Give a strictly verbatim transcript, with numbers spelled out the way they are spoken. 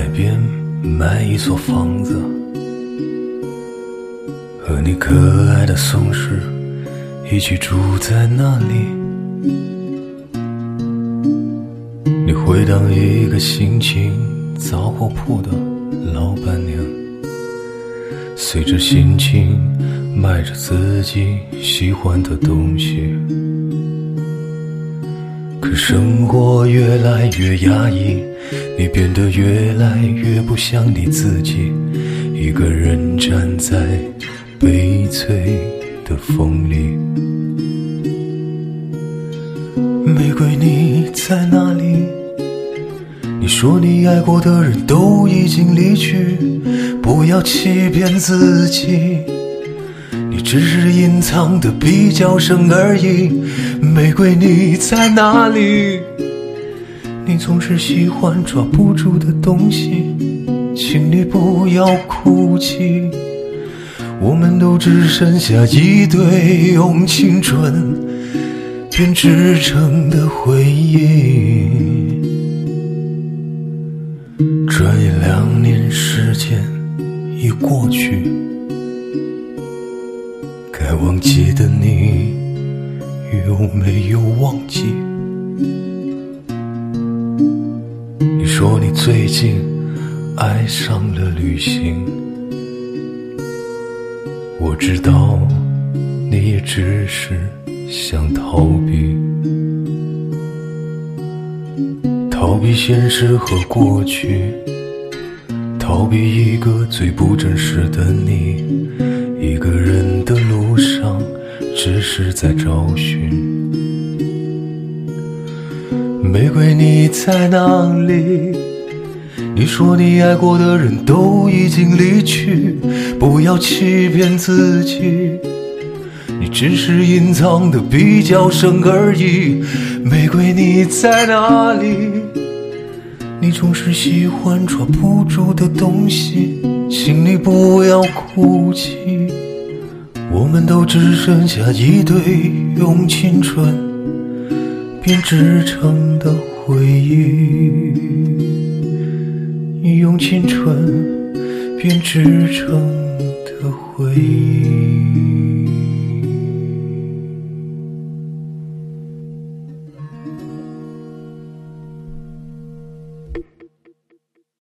边买一所房子，和你可爱的松狮一起住在那里。你会当一个心情杂货铺的老板娘，随着心情卖着自己喜欢的东西。可生活越来越压抑，你变得越来越不像你自己，一个人站在悲催的风里。玫瑰你在哪里？你说你爱过的人都已经离去，不要欺骗自己，你只是隐藏的比较深而已。玫瑰你在哪里？你总是喜欢抓不住的东西，请你不要哭泣，我们都只剩下一堆用青春编织成的回忆。转眼两年时间已过去，该忘记的你有没有忘记？你说你最近爱上了旅行，我知道你也只是想逃避，逃避现实和过去，逃避一个最不真实的你。一个人的路上只是在找寻。玫瑰你在哪里？你说你爱过的人都已经离去，不要欺骗自己，你只是隐藏的比较深而已。玫瑰你在哪里？你总是喜欢抓不住的东西，请你不要哭泣，我们都只剩下一堆用青春编织成的回忆，用青春编织成的回忆。